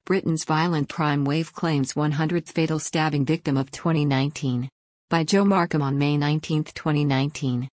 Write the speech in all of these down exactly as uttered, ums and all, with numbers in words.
Britain's violent crime wave claims one hundredth fatal stabbing victim of twenty nineteen. By Joe Markham on May nineteenth, twenty nineteen.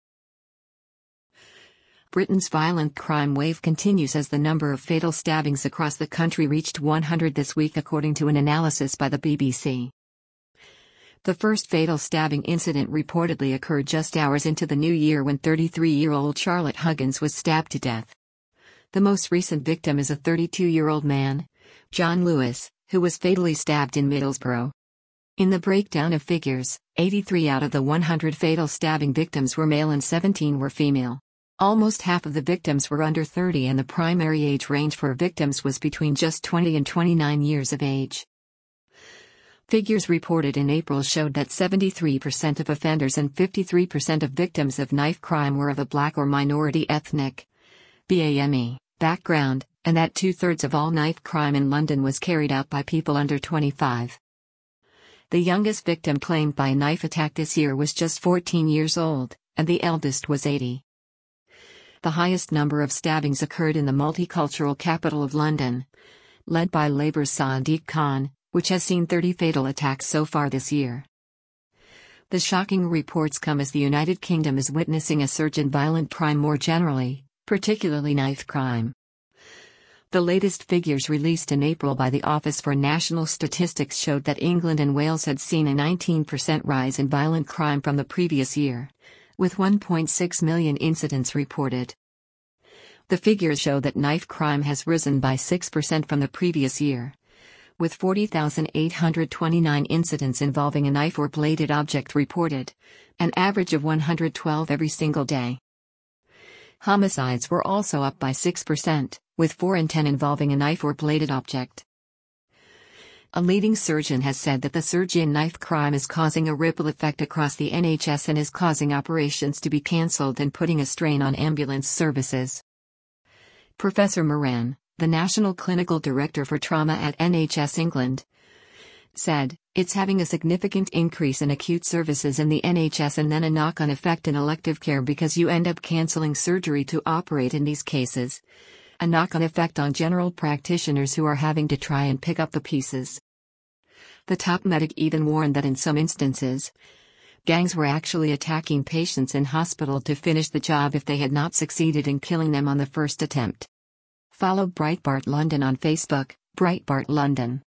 Britain's violent crime wave continues as the number of fatal stabbings across the country reached one hundred this week, according to an analysis by the B B C. The first fatal stabbing incident reportedly occurred just hours into the new year when thirty-three-year-old Charlotte Huggins was stabbed to death. The most recent victim is a thirty-two-year-old man, John Lewis, who was fatally stabbed in Middlesbrough. In the breakdown of figures, eighty-three out of the one hundred fatal stabbing victims were male and seventeen were female. Almost half of the victims were under thirty, and the primary age range for victims was between just twenty and twenty-nine years of age. Figures reported in April showed that seventy-three percent of offenders and fifty-three percent of victims of knife crime were of a black or minority ethnic (B A M E) background, and that two-thirds of all knife crime in London was carried out by people under twenty-five. The youngest victim claimed by a knife attack this year was just fourteen years old, and the eldest was eighty. The highest number of stabbings occurred in the multicultural capital of London, led by Labour's Sadiq Khan, which has seen thirty fatal attacks so far this year. The shocking reports come as the United Kingdom is witnessing a surge in violent crime more generally, particularly knife crime. The latest figures released in April by the Office for National Statistics showed that England and Wales had seen a nineteen percent rise in violent crime from the previous year, with one point six million incidents reported. The figures show that knife crime has risen by six percent from the previous year, with forty thousand eight hundred twenty-nine incidents involving a knife or bladed object reported, an average of one hundred twelve every single day. Homicides were also up by six percent, with four in ten involving a knife or bladed object. A leading surgeon has said that the surge in knife crime is causing a ripple effect across the N H S and is causing operations to be cancelled and putting a strain on ambulance services. Professor Moran, the National Clinical Director for Trauma at N H S England, said, "It's having a significant increase in acute services in the N H S and then a knock-on effect in elective care because you end up cancelling surgery to operate in these cases. A knock-on effect on general practitioners who are having to try and pick up the pieces." The top medic even warned that in some instances, gangs were actually attacking patients in hospital to finish the job if they had not succeeded in killing them on the first attempt. Follow Breitbart London on Facebook, Breitbart London.